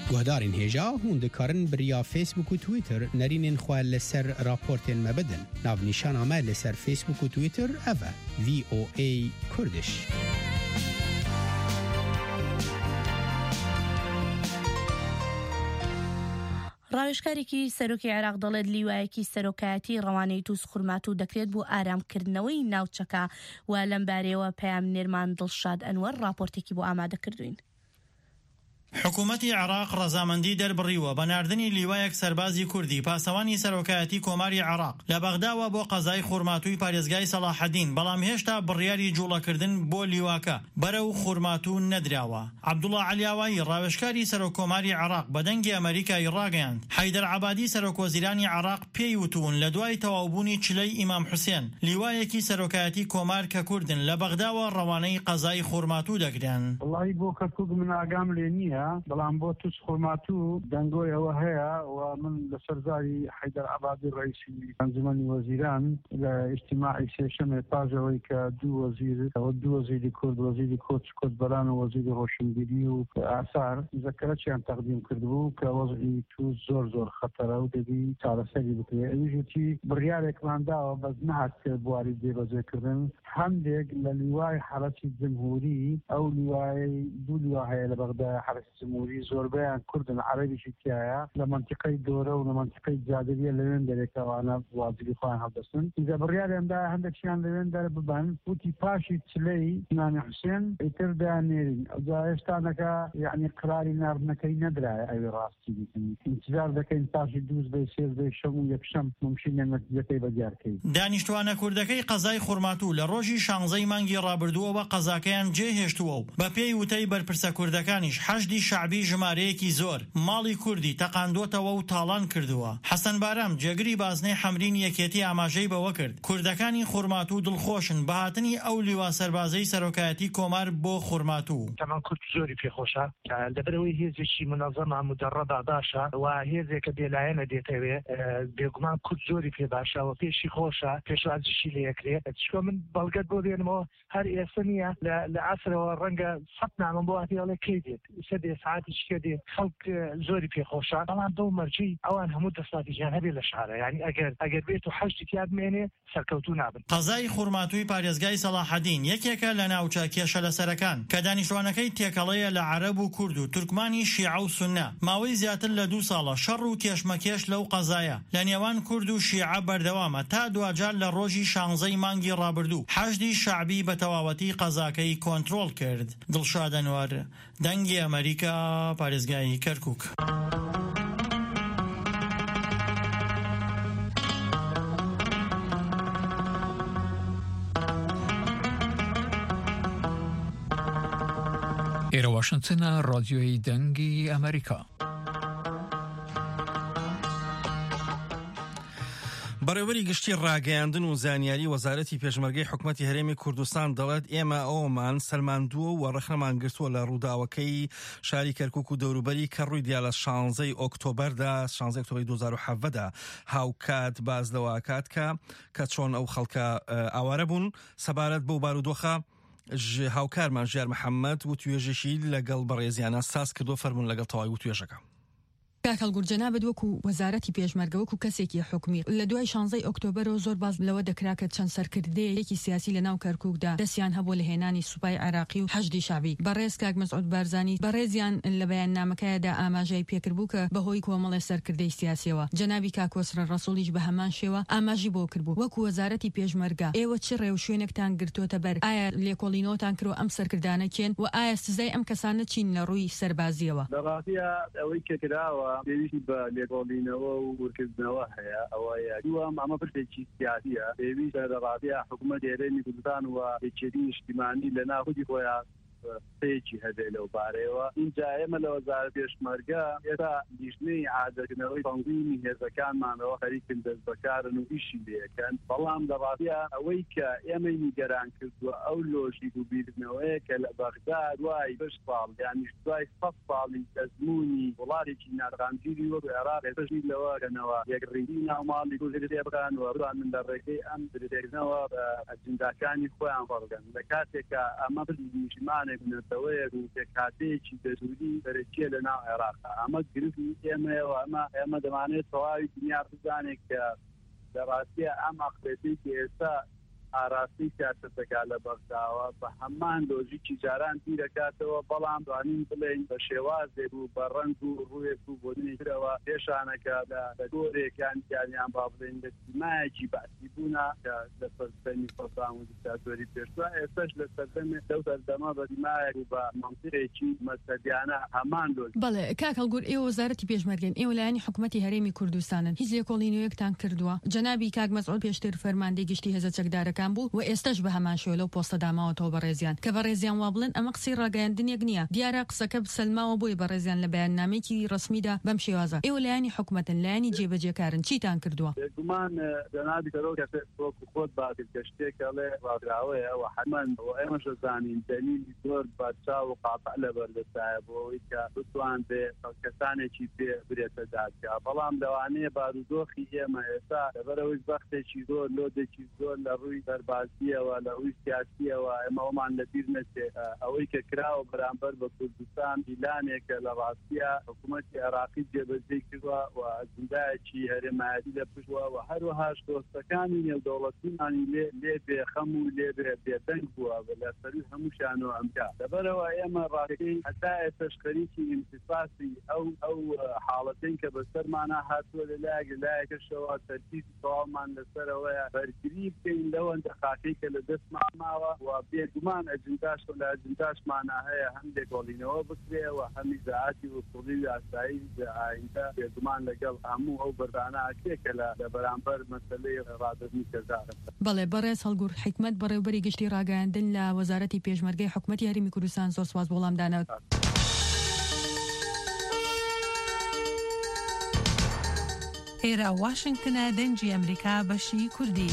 گهدارین هجا هون دکارن بریا فیسبوک و تویتر نرینین خواه لسر راپورتین مبدن. ناو نشان آمه لسر فیسبوک و تویتر اوه VOA کردش. ڕاوێژکارێکی سەرۆکی عێراق دەڵێت لیوایەکی سەرۆکایەتی ڕەوانەی تووس خوڕمات و دەکرێت بۆ ئارامکردنەوەی ناوچەکە و لەم بارەیەوە پەیامنێرمان دڵشاد ئەنوەر راپۆرتێکی بۆ ئامادە کردوین. حکوومەتی عێراق ڕەزامەندی دەربڕیوە بە ناردنی لیوایەک سەربازی کوردی پاسەوانی سەرۆکایەتی کۆماری عێراق لە بەغداوە بۆ قەزای خوڕماتووی پارێزگای سەلاحەدین، بەڵام هێشتا بڕیاری جوڵەکردن بۆ لیواکە بەرەو خوڕماتوو نەدراوە. عەبدوڵڵا عەلیاوایی ڕاوێژکاری سەرۆکۆماری عێراق بە دەنگی ئەمریکای ڕاگەیاند حەیدەر عەبادی سەرۆکوەزیرانی عێراق پێی وتوون لە دوای تەواوبوونی چلەی ئیمام حوسێن لیوایەکی سەرۆکایەتی کۆمار کە کوردن لە بەغداوە ڕەوانەی قەزای خوڕماتوو دەگرێن. وڵی بۆ کەرکووک من ئاگام لێ نییە، بەڵام بۆ تووس خوڕماتوو دەنگۆی ئەوە هەیە و من لە سەرزاری حەیدەر عەبادی ڕئیسی ئەنجومەنی وەزیران لە ئیجتیماعی سێشەمێ پاژەوەی کە دوو وەزیری کورد، وەزیری کوردبەران و وەزیری ڕۆشنبیری و ئاسار مزەکەرەیان تەقدیم کردبوو کە وەزعی تووس زۆر خەتەرە و دەبی چارەسەری بکرێت. ئەویش وتی بڕیارێکمان داوە بەس نەهات کرد بواری جێبەجێکردن. هەندێک لە لیوای حرەتی جمهوری ئەو دوو لیوا هەیە لە بەغدا حرەتی جمهوری زۆربەیان کوردن عەرەبیشی تایە لە منتیقەی دۆرە و لە منتیقەی جادەریە لەوێن دەرێکەوانە واجبی خۆیان هەڵدەستن. ئیجا بڕیاریاندا هەندێکیان لەوێن دەرە ببەن وتی پاشی چلەی ئیمامی حوسێن ئیتر دانێرین. ئەوجا هێشتانەکە یعنی قراری ناردنەکەی نەدرایە ئەوی ڕاستی بکەین. انتظار دەکەین پاشی دووز بەی سێز بەی شەم و یەکشەم ممکنە نەتیجەکەی بەدیارکەین. دانیشتوانە کوردەکەی قەزای خوڕماتوو لە ڕۆژی 16 مانگی ڕابردووەوە قەزاکەیان جێهێشتووە و بە پێی وتەی بەرپرسە کوردەکانیش حەشدی شعبی ژمارەیەکی زۆر ماڵی کوردی تەقاندوتەوە و تاڵان کردووە. حەسەن بارام جێگری بازنەی حەمرین یەکێتی ئاماژەی بەوە کرد کوردەکانی خوڕماتوو دڵخۆشن بە هاتنی ئەو لیوا سەربازەی سەرۆکایەتی کۆمار بۆ خوڕماتوو. تەمان کورد زۆری پێخۆشە لەبەرەوەی هێزێکی منەظەمە مجەڕەدا باشە و هێزێکە بێلایەنە دێتەوێ بێگومان کورد زۆری پێ باشەوە پێشی خۆشە پێشوازیشی لە یەکرێت. چکۆ من بەڵگەت بۆ دێنمەوە هەر ئێستا نییە لە عەسرەوە ڕەنگە سەد نامەم بۆ هاتیڵێ کەی دێت سەدێ ساعتی شکێ دێت خەڵک زۆری پێخۆشە. بەڵام دڵ مەرجی ئەوان هەموو دەسڵاتیان هەبێ لە شارە، یعنی ئەگەر بێت و حەشتی تیا بمێنێ سەرکەوتوو نابن. قەزای خوڕماتووی پارێزگای سەلاحەدین یەکێکە لە ناوچە کێشە لەسەرەکان کە دانیشتوانەکەی تێکەڵەیە لە عەرەب و کورد و تورکمانی شیعە و سوننە. ماوەی زیاتر لە 2 ساڵە شەڕ و کێشمەکێش لەو قەزایە لە نێوان کورد و شیعە بەردەوامە تا دوجار لە ڕۆژی 16 مانگی ڕابردوو حەشدی شعبی بە تەواوەتی قەزاکەی کۆنتڕۆڵ کرد. دڵشاد ئەنوەر دەنگی ئەمریکا پارێزگای کەرکووک. ئێرە واشنگتنە ڕادیۆی دەنگی ئەمریکا. بەڕێوەری گشتی ڕاگەیاندن و زانیاری وەزارەتی پێشمەرگەی حکومەتی هەرێمی کوردستان دەڵێت ئێمە ئەومان سەلماندووە و ڕەخنەمان گرتووە لە ڕووداوەکەی شاری کەرکووک و دەوروبەری کە ڕوویدا لە 16 ئۆکتۆبەردا 16 ئۆکتۆبەری 2017دا هاوکات باز لەوەکات کە چۆن ئەو خەڵکە ئاوارە بوون سەبارەت بەو بارودۆخە هاوکارمان ژیار محەممەد و توێژەشی لەگەڵ بەڕێزیانە ساز کردو فەرمون لەگەڵ تەواوی و توێژەکە. کاکەڵگوور جەنابەت وەکو وەزارەتی پێشمەرگە وەکو کەسێکی حکومی لە دوای 16 ئۆکتۆبەرەوە زۆر باز لەوە دەکرا کە چەند سەرکردەیەکی سیاسی لە ناو کەرکووکدا دەستیان هەبوو لە هێنانی سوپای عێراقی و حەشدی شعبی. بەڕێز کاک مەسعود بارزانی بەڕێزیان لە بەیاننامەکەیدا ئاماژەی پێکردبوو کە بەهۆی کۆمەڵی سەرکردەی سیاسیەوە جەنابی کاکۆسرە ڕەسوولیش بە هەمان شێوە ئاماژی بۆ کردبوو. وەکو وەزارەتی پێشمەرگە ئێوە چ ڕێو شوێنێکتان گرتوۆتە بەر؟ ئایا لێکۆڵینەوەتان کرۆ ئەم سەرکردانە کێن و ئایا سزای ئەم کەسانە چین لە ڕووی سەربازیەوە؟ ئەوەی کە کراوە پێویستی بە لێکۆڵینەوە و ورکردنەوە هەیە ئەوەیە دووەم ئەمە پرسێکی سیاسیە پێویستە لە ڕادیە حکوومەت هێرێمی کوردستان و یەکێتی نیشتیمانی لە ناخودی خۆیان پێکی هەبێ لەو بارەیەوە. اینجا ئێمە لە وەزارەتی پێشمەرگە ئێستا لیژنەی عادەکردنەوەی تەنظیمی هێزەکانمانەوە خەریکن دەست بەکارن و ئیشی لێەکەن. بەڵام لە ڕادیە ئەوەی کە ئێمە نیگەران کردووە ئەو لۆژیک و بیرکردنەوەیە کە لە بەغدا دوای 5 ساڵ یعنی دوای 100 ساڵی ئەزموونی وڵاتێکی نارغانگیری وەکو عێراق پێشی لەوەگەنەوە یەکڕێگی ناوماڵی کوردی بکەن و بڕوان من لە ڕێگەی ئەم درێژنەوە بە ئەجنداکانی خۆیان فەرگەن لە کاتێکە ئەمە نیشتیمان سازمانێک نەتەوەیە و کاتەیەکی دەسوودی بەرەچیە لە ناو عێراق ئەمە گرفتی ئێمەوە ئێمە دەمانێت تەواوی دنیا بزانێت کە لە ڕاستیە ئەم ئەقلێتێکی ئێستا ئاراستی سیاسەتەکە لە بەغداوە بە هەمان لۆژیکی جاران بیرەکاتەوە بەڵام دوانین بڵێن بە شێوازێک و بە ڕەنگ و ڕوویەک و بۆنیترەوە پێشانەکە لە دۆرێکیان یانیان با بڵێن لە سیمایەکی باسی بوونا کە لە سەردەمی سەڵتان و دیکتاتۆری پێشوە ئێستاش لە لەو سەردەما بە دیمایەک و بە مەنتیقێکی مەسەدیانە هەمان لۆژ. بەڵێ کاک هەڵگور ئێوە وەزارەتی پێشمەرگەن ئێوە لایەنی حکوومەتی هەرێمی کوردستانن هیچ لێکۆڵینەوەیەکتان کردووە جەنابی کاک مەسعود پێشتر فەرماندەی گشتی هێزە چەکدارەکان بوو و ئێستاش بە هەمان شێوە لەو پۆستە داماوەتەوە بەڕێزیان کە بەڕێزیان وا بڵێن ئەمە قسەی ڕاگەیاندنێک نییە دیارە قسەکە بسەلماوە بۆی بەڕێزیان لە بەیاننامەیەکی ڕسمیدا بەم شێوازە ئێوە لایەنی حکوومەتن لایەنی جێبەجێکارن چیتان کردووە؟ گومان جەنابی کەرۆکە خۆت باکرد کە شتێکەڵێ ڕاگراوەیە و حتمەن ئێمەش دەزانین دەلیلی زۆر بارچاو و قاطع لەبەردەستایە بۆ ئەوەی کە بتوانبێ کەسانێکی پێ برێتە دادگا بەڵام لەوانەیە بارودۆخی ئێمە ئێستا لەبەرەوەی بەختێکی زۆر لۆدێکی زۆر لە ڕووی دەربازیەوە لە ڕووی سیاسیەوە ئێمەوەمان لەبیر نەچێ ئەوەی کە کراوە بەرامبەر بە کوردستان بیلانێکە لە ڕاستیە حکوومەتی عێراقی جێبەجێ کردووە و ئەجندایەکی هەرێمایەتی لە پشتووە و هەروەهاش دۆستەکانی نێودەوڵەتیمانی لێ بێخەم و لێ بێدەنگ بووە لە سەری هەمووشانەوە ئەمکا لەبەرەوە ئێمە ڕاستەکەی هەتا ئێستاش خەریکی ئیمتیفاسی ئەو حاڵەتین کە بەسەرمانە هاتووە لەلایەکەشەوە تەرکیزی تەواومان لەسەرەوەیە بەرگری بکەین لەوەندە خاکەی کە لە دەستمان ماوە و بێگومان ئەجنداش لە ئەجنداشمانە هەیە هەندێک گۆڵینەوە بکرێ و هەمی زاعاتی وسوڵی و ئاسایی ئایندا بێگومان لەگەڵ هەموو ئەو بەردانە ئاکێکە لە بەرامبەر مەسەلەی ڕادردنی کەزارە. بەڵێ بەڕێز هەڵگور حکمت بەڕێوبەری گشتی ڕاگەیاندن لە وەزارەتی پێشمەرگەی حکوومەتی هەرێمی کوردستان زۆر سوپاس بۆ وەڵامدانەوە. ئێرە واشنگتنە دەنگی ئەمریکا بەشی کوردی.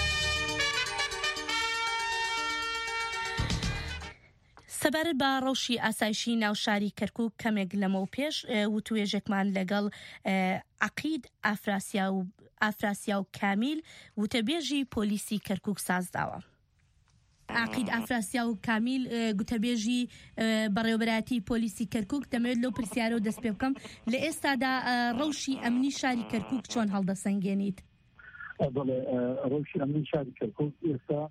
سەبارەت بە ڕەوشی ئاسایشی ناوشاری کەرکووک کەمێک لەمە پێش وتوێژێکمان لەگەڵ عەقید ئافراسیا و کامیل وتەبێژی پۆلیسی کەرکووک سازداوە. عەقید ئافراسیا و کامیل گوتەبێژی بەڕێوەبەرایەتی پۆلیسی کەرکووک دەمەوێت لەو پرسیارە و دەست پێ بکەم لە ئێستادا ڕەوشی ئەمنی شاری کەرکووک چۆن هەڵدەسەنگێنیت؟ ڕەوشی ئەمنی شاری کەرکووک ئێستا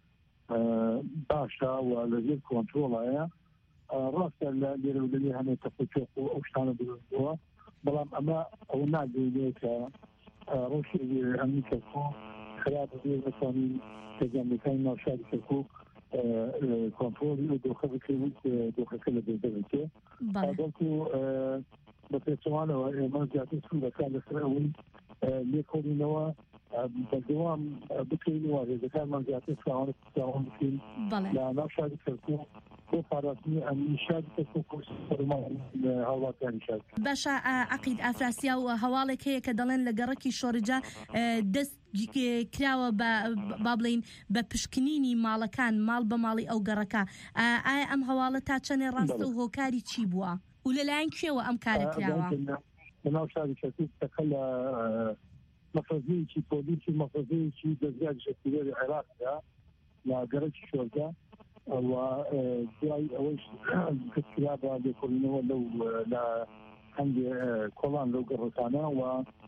باشە و لەژێر کۆنترۆڵایە ڕاستە لە لێرەولەی هەمێ تەفەچۆق و ئەو شتانە دروستبووە بەڵام ئەمە ئەوە ناگەینێت کە ڕەوشی ئەمنی کەرکووک خراپ بێ بتوانین پێگەمەکانی ناو شاری کەرکووک کۆنترۆلی و دۆخە بکەوت دۆخەکە لە بێدە بکێ بەڵکو بە پێچەوانەوە ئێمە زیاتر سوودەکان لەسەر ئەوەی لێکۆڵینەوە بەردەوام بکەین و هێزەکانمان زیاتر فراوان بکەین لە ناو شاری کەرکووک بۆ پاراستنی ئەمنی شاری کەرکووک و هاوڵاتیانی شاری. باشە عەقید ئافراسیا و هەواڵێک هەیە کە دەڵێن لە گەڕەکی شۆڕجا دەست کراوە با بڵین بە پشکنینی ماڵەکان ماڵ بە ماڵی ئەو گەڕەکە ئایا ئەم هەواڵە تا چەندێ ڕاستە و هۆکاری چی بووە و لەلایەن کوێوە ئەم کارە کراوە؟ لەناو شاری کەرکووک تەکە لە مەفرەزەیەکی پۆلیسی مەفرەزەیەکی دەستگای گشتیاری عێراقدا لە گەڕەکی شۆرجا و دوای ئەوەش کەسکرا بە لێکۆڵینەوە لەو لە هەندێ کۆڵان لەو گەڕەکانە و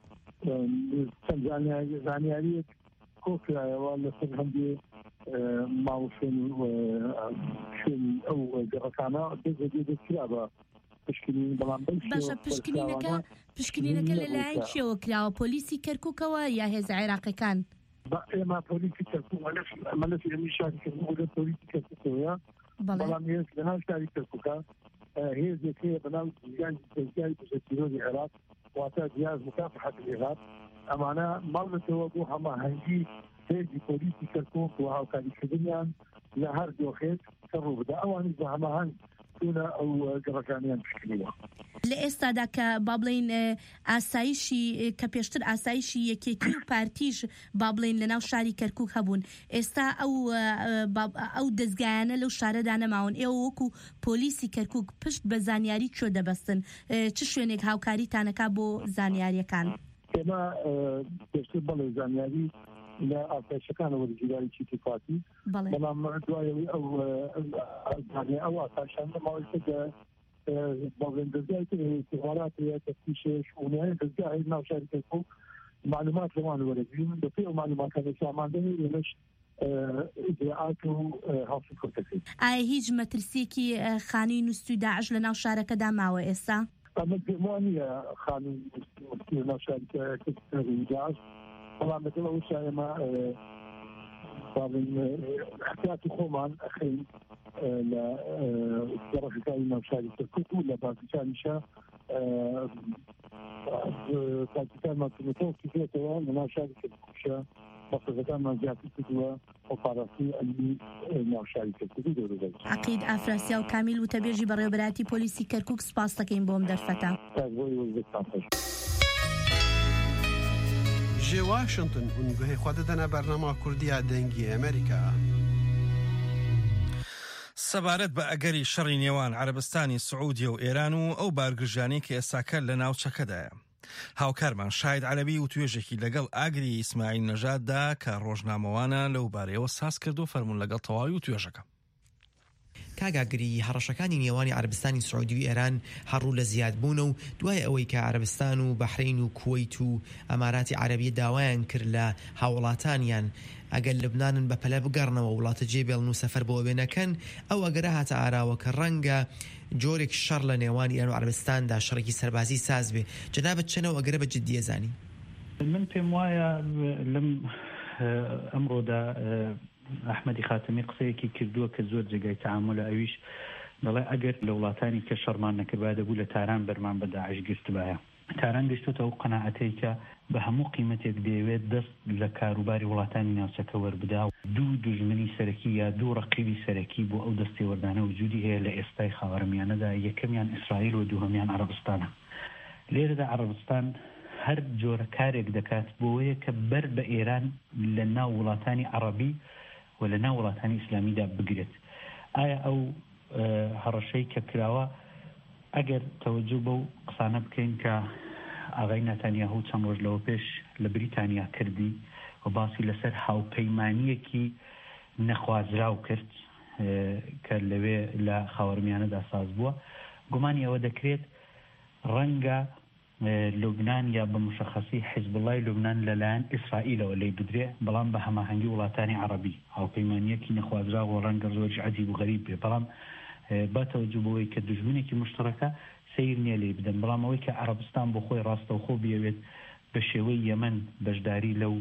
چەند زانیاریەک کۆکرایەوە لەسەر هەندێ ماڵ شوێن ئەو گەڕەکانە دەستکرا بە پشکنین بەڵام باشە پشکنینەکە لەلایەن کێوە کراوە پۆلیسی کەرکووکەوە یا هێزە عێراقیەکان؟ ئێمە پۆلیسی کەرکووک مەلەفی ئەمنی شاری کەرکووک لە پۆلیسی کەرکووکەوەیە بەڵام هێز لەناو شاری کەرکووکە هێزێک هەیە بەناو دەستگای گشتیرۆری عێراق واتە جیاز مکافحەت الإرهاب ئەمانە ماڵنەتەوە بۆ هەماهەنگی هێزی پۆلیسی کەرکووک و هاوکاریکردنیان لە هەر دۆخێک کە ڕوو بدە ئەوانیش بە هەماهەنگ ئەو گەڕەکانیان پشکنیوە. لە ئێستادا کە با بڵین ئاسایشی کە پێشتر ئاسایشی یەکێتی و پارتیش با بڵین لە ناو شاری کەرکووک هەبوون ئێستا ئەو دەستگایانە لەو شارەدا نەماون ئێوە وەکو پۆلیسی کەرکووک پشت بە زانیاری کوێ دەبەستن چ شوێنێک هاوکاریتانەکە بۆ زانیاریەکان؟ ئێمە پێشتر بەڵێ زانیاری لە ئاسایشەکانە وەرگیرانی چیتیپاتی بەڵام دوایەوەی ئەو ئاسایشانە ماوەیەکە باڵێندەرگای استخباراتیە تەفتیشێش ئونایە دەستگای ناو شاری کەرکووک معلومات لەوان وەرەگرین بەپێی ئەو معلوماتانە ساماندەی لەمەش ئیجراعات و هەڵسی کورتەکەی. ئایا هیچ مەترسیەکی خانووی نووسوی داعش لە ناو شارەکەدا ماوە ئێستا؟ ئەمە گومان نییە خانووی نووسوی لە ناو شاری داعش بەڵام لەگەڵ ئەوەش ئێمە احتیاط خۆمان ئەخەین لە گەڕەکەکانی ناو شاری کەرکووک و لە بازرگانیشە بازرگانمان کردنەوە کردێتەوە لە ناو شاری کەرکووکشە مەقصدەکانمان زیاتر کردووە ئۆپاراسیۆن ئەمنی ناو شاری کەرکووک دەوروبەر. عەقید ئافراسیا و کامیل وتەبێژی بەڕێوەبەراتی پۆلیسی کەرکووک سپاس دەکەین بۆم دەرفەتە. جێ واشنگتن هونگوهی خوا دەدەنە بەرنامە کوردیە دەنگی ئەمریکا. سەبارەت بە ئەگەری شەڕی نێوان عەرەبستانی سعودیە و ئێران و ئەو بارگژانەی کە ئێستاکە لە ناوچەکەدایە. هاوکارمان شاید عەرەبی و توێژێکی لەگەڵ ئاگری ئیسماعیل نەژاددا کە ڕۆژنامەوانە لەو بارەیەوە ساز کرد و فەرموون لەگەڵ تەواوی و توێژەکە. کاگاگری هەڕەشەکانی نێوانی عەرەبستانی سعودی و ئێران هەڕوو لە زیادبوون و دوای ئەوەی کە عەرەبستان و بەحرین و کووەیت و ئەماراتی عەرەبی داوایان کرد لە هاوڵاتانیان ئەگەر لبنانن بە پەلە بگەڕنەوە وڵاتە جێبێڵن و سەفەر بۆ بێنەکەن ئەو ئەگەرە هاتە ئاراوە کە ڕەنگە جۆرێک شەڕ لە نێوانی ئێران و عەرەبستاندا شەڕێکی سەربازی ساز بێ. جەنابەت چەنەوە ئەگەرە بە جددیە زانی؟ من پێم وایە لەم ئەمڕۆدا ئەحمەدی خاتمی قسەیەکی کردووە کە زۆر جێگای تەعاملە ئەویش دەڵێ ئەگەر لە وڵاتانی کە شەڕمان نەکردبا دەبوو لە تاران بەرمان بە داعش گرتبایە. تاران گەشتوتە ئەو قەناعەتەی کە بە هەموو قیمەتێک دەیەوێت دەست لە کاروباری وڵاتانی ناوچەکە وەربدا و دوو دوژمنی سەرەکی یا دوو ڕەقیبی سەرەکی بۆ ئەو دەستی وەردانە وجودی هەیە لە ئێستای خاوەرمیانەدا. یەکەمیان ئیسرائیل و دووهەمیان عەرەبستانە. لێرەدا عەرەبستان هەر جۆرە کارێک دەکات بۆیە کە بەر بە ئێران لە ناو وڵاتانی عەرەبی و لە ناو وڵاتانی ئیسلامیدا بگرێت. ئایا ئەو هەڕەشەی کە کراوە ئەگەر تەوەجو بەو قسانە بکەین کە ئاغای نەتانیاهو چەند ڕۆژ لەوە پێش لە بریتانیا کردی و باسی لەسەر هاوپەیمانیەکی نەخوازراو کرد کە لەوێ لە خاوەرمیانەدا ساز بووە، گومانی ئەوە دەکرێت ڕەنگە لوبنان یا بە مشخصی حزب الله لوبنان لەلایەن ئیسرائیلەوە لێ بدرێ، بەڵام بە هەماهەنگی وڵاتانی عەرەبی هاوپەیمانیەکی نەخوازراو و ڕەنگە زۆر عەجیب و غەریب بێ، بەڵام با تەوەجو بەوەی کە دژمنێکی مشترەکە سیر نییە لێ بدەن. بەڵام ئەوەی کە عەرەبستان بۆ خۆی ڕاستەوخۆ بیەوێت بە شێوەی یەمەن بەشداری لەو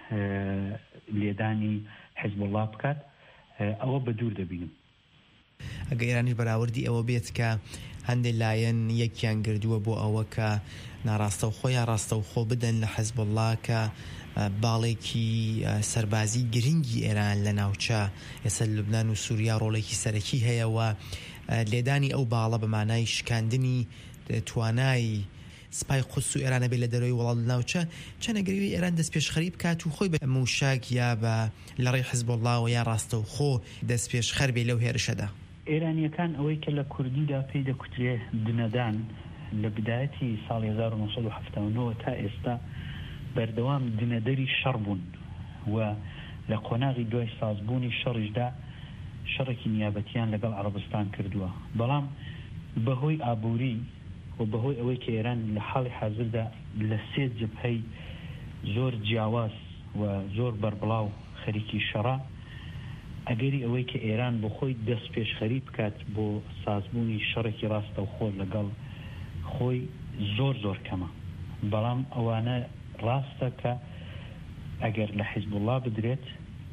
لێدانی حزب الله بکات، ئەوە بە دوور دەبینم. ئەگە ئێرانیش بەراوردی ئەوە بێت کە هەندێک لایەن یەکیان گردووە بۆ ئەوە کە ناڕاستەوخۆ یا ڕاستەوخۆ بدەن لە حزب الله کە باڵێکی سەربازی گرنگی ئێران لە ناوچە ئێستا لوبنان و سووریا ڕۆڵێکی سەرەکی هەیە و لێدانی ئەو باڵە بە مانای شکاندنی توانای سپای قودس و ئێرانە بێت لە دەرەوەی وڵات ناوچە چەنەگەری ئێران دەست پێشخەری بکات و خۆی بە موشاک یا بە لە ڕێی حزب الله و یا ڕاستەوخۆ دەست پێشخەر بێ لەو هێرشەدا. ئێرانیەکان ئەوەی کە لە کوردیدا پێی دەکوترێ دنەدان لە بدایەتی ساڵی 1970 تا ئێستا بەردەوام دنەدەری شەڕ بوون و لە قۆناغی دوای سازبوونی شەڕیشدا شەڕێکی نیابەتیان لەگەڵ عەرەبستان کردووە، بەڵام بەهۆی ئابووری و بەهۆی ئەوەی کە ئێران لە حاڵی حازردا لە سێ جبهەی زۆر جیاواز و زۆر بەربڵاو خەریکی شەڕە، ئەگەری ئەوەی کە ئێران بۆ خۆی دەست پێشخەری بکات بۆ سازبوونی شەڕێکی ڕاستەوخۆ لەگەڵ خۆی زۆر زۆر کەمە. بەڵام ئەوانە ڕاستە کە ئەگەر لە حیزب الله بدرێت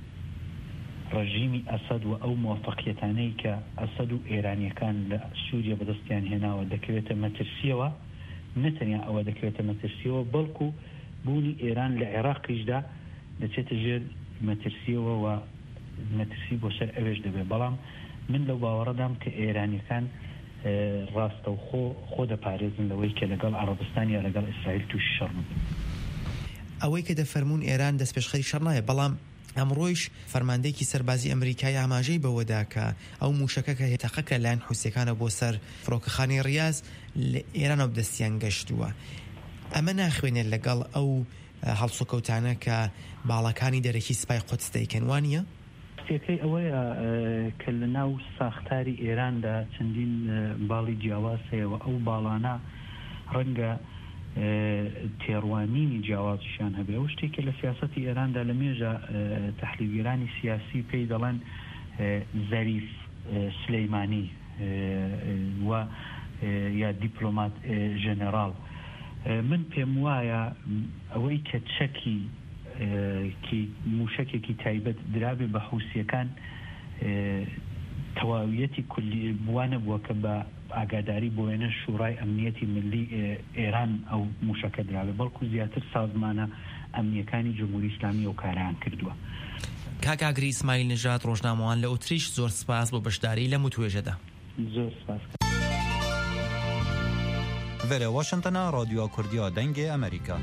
ڕژیمی ئەسەد و ئەو موفەقیەتانەی کە ئەسەد و ئێرانیەکان لە سووریا بەدەستیان هێناوە دەکەوێتە مەترسیەوە، نەتەنیا ئەوە دەکەوێتە مەترسیەوە بەڵکو بوونی ئێران لە عێراقیشدا دەچێتە ژێر مەترسیەوە و مەترسی بۆ سەر ئەوێش دەبێت. بەڵام من لەو باوەڕەدام کە ئێرانیەکان ڕاستە و خۆ دەپارێزن لەوەی کە لەگەڵ عەرەبستان یا لەگەڵ ئیسرائیل تووشی شەڕ بن. ئەوەی کە دەفەرمون ئێران دەست پێشخەری شەڕ نایە، بەڵام ئەمڕۆیش فەرماندەیەکی سەربازی ئەمریکای ئاماژەی بەوەدا کە ئەو موشەکە کە هێتەقەکە لایەن حوسیەکانە بۆ سەر فڕۆکەخانەی ڕیاز لە ئێرانەوە دەستیان گەشتووە. ئەمە ناخوێنێت لەگەڵ ئەو هەڵسوکەوتانە کە باڵەکانی دەرەکی سپای قودس دەیکەن وانە؟ شتێکەکەی ئەوەیە کە لە ناو ساختاری ئێراندا چەندین باڵی جیاواز هەیەەوە ئەو باڵانە ڕەنگە تێڕوانینی جیاوازیشان هەبێ ئەو شتێکە لە سیاسەتی ئێراندا لە مێژە تەحلیلگەرانی سیاسی پێی دەڵێن زەریف سلەیمانی و یا دیپلۆمات ژەنێراڵ. من پێم وایە ئەوەی کە چەکی موشکێکی تایبەت درابێ بە حوسیەکان تەواویەتی کولی بوانە بووە کە بە ئاگاداری بۆ وێنە شوڕای ئەمنیەتی ملی ئێران ئەو موشەکە درابێ، بەڵکو زیاتر سازمانە ئەمنیەکانی جمهوری ئیسلامی ئەو کاران کردووە. کاکاگری ئیسماعیل نژاد ڕۆژنامەوان لە ئوتریش زۆر سپاس بۆ بەشداری لە متوێژەدا. زۆر سپاس. وەرە واشنگتنە رادیۆ کوردیا دەنگی ئەمریکا.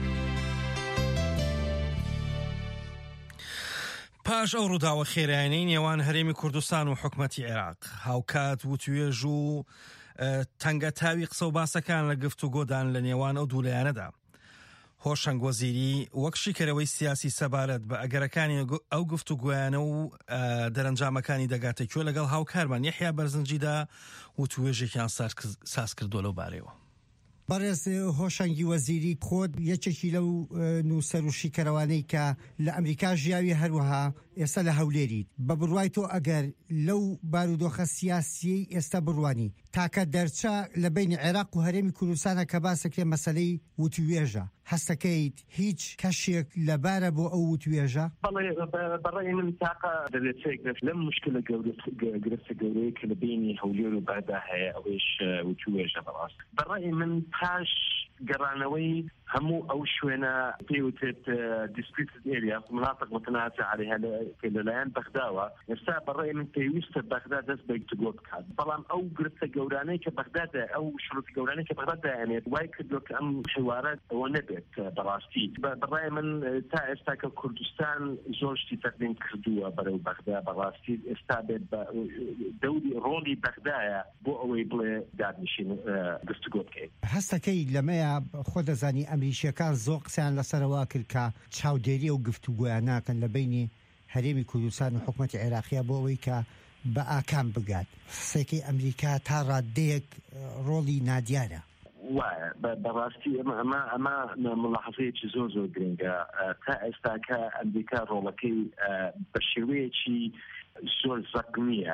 پاش ئەو ڕووداوە خێرایانەی نێوان هەرێمی کوردستان و حکومەتی عێراق هاوکات وتوێژ و تەنگە تاوی قسە و باسەکان لە گفتوگۆدان لە نێوان ئەو دوولایانەدا. هۆشنگ وەزیری وەک شیکەرەوەی سیاسی سەبارەت بە ئەگەرەکانی ئەو گفتوگویانە و دەرەنجامەکانی دەگاتە کوێ لەگەڵ هاوکارمان یەحیا بەرزنجیدا وتوێژێکیان ساز کردووە لەو بارەوە. بەڕێز هۆشنگی وەزیری خۆت یەکێکی لەو نووسەر و شیکەرەوانەی کە لە ئەمریکا ژیاوی هەروەها ئێستا لە هەولێریت بە بڕوای تۆ ئەگەر لەو بارودۆخە سیاسی ئێستا بڕوانی تاکە دەرچە لە بینی عێراق و هەرێمی کوردستانە کە باسەکرێ مەسەلەی وتوێژە هەستەکەیت هیچ کەشێک لەبارە بۆ ئەو وتوێژە؟ بەڕێی من تاقە دەبێت لەم مشکلە گرفتە گەورەیە کە لە بینی هەولێر و بەغدا هەیە ئەوەش وتوێژە بەڕاست. بەڕێی من پاش گەڕانەوەی هەموو ئەو شوێنە پێوتێت دیسپیوتد ئێریا مناطق متنازع عليها لەلایەن بەغداوە ئێستا بەڕێی من پێویستە بەغدا دەست بە گفتوگۆ بکات، بەڵام ئەو گرفتە گەورانەی کە بەغدادا ئەو شروعی گەورانەی کە بەغدادا هەنێت وای کردووە کە ئەم حوارات ئەوە نەبێت بەڕاستی. بەڕێی من تا ئێستا کە کوردستان زۆر شتی تەقدیم کردووە بەرەو بەغدا بەڕاستی ئێستا بێت دەوری ڕۆڵی بەغدایە بۆ ئەوەی بڵێ دادنشین گفتوگۆ بکەیت. هەستەکەی لەمەیە خۆ دەزانی ئەمریکیەکان زۆر قسەیان لەسەرەوە کرد کە چاودێری و گفتوگۆیان ناکەن لە بینی هەرێمی کوردستان و حکومەتی عێراقیە بۆ ئەوەی کە بە ئاکام بگات. سێکەی ئەمریکا تا ڕادەیەک ڕۆڵی نادیارە. وایە بەڕاستی ئەمە ملاحەزەیەکی زۆر زۆر گرنگە تا ئێستا کە ئەمریکا ڕۆڵەکەی بە شێوەیەکی زۆر زەقمیە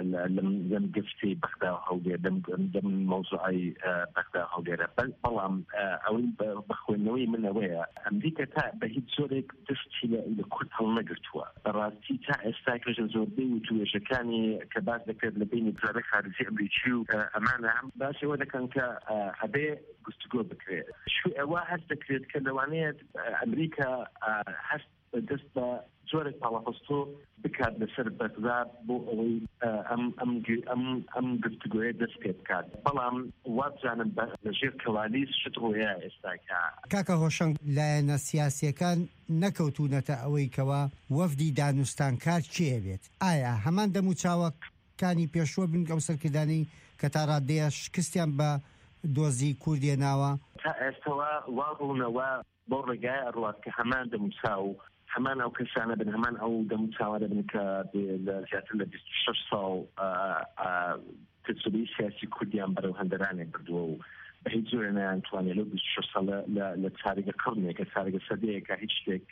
لەم گفتی بەغدا و هەولێر لەم مەوزوعی بەغدا و هەولێرە، بەڵام ئەوەی بەخوێندنەوەی منەوەیە ئەمریکا تا بە هیچ زۆرێک دەستی لە کورد هەڵنەگرتووە. بەڕاستی تا ئێستا کەژە زۆربەی وتوێژەکانی کە باس دەکرێت لە بینی وزارەتی خارجی ئەمریکی و ئەمانە هەم باسەوە دەکەن کە هەبێ گفتوگۆ بکرێت. ئەوە هەست دەکرێت کە لەوانەیە ئەمریکا هەست دەست بە زۆرێک پاڵەپەستۆ بکات لەسەر بەغدا بۆ ئەوەی ئەم گفتوگۆیە دەست پێ بکات، بەڵام وابزانم لەژێر کەوالیس شت ڕۆیە ئێستاکە. کاکە هۆشنگ لایەنە سیاسیەکان نەکەوتونەتە ئەوەی کەوا وەفدی دانوستانکار کێ بێت؟ ئایا هەمان دەموچاوەکانی پێشوە بن ئەو سەرکردانەی کە تا ڕادەیە شکستیان بە دۆزی کوردی ناوە؟ تا ئێستاوە واڕوونەوە بۆ ڕێگای ئەڕوات کە هەمان دەموچاو هەمان ئەو کەسانە بن، هەمان ئەو دەموچاوانە بن کە زیاتر لە 26 ساڵ تجربەی سیاسی کوردیان بەرەو هەندەرانێک بردووە و بە هیچ جۆرە نەیانتوانێت لەو 26 ساڵ لە چارەگە قڕنێکە چارەگە سەدەیەکە هیچ شتێک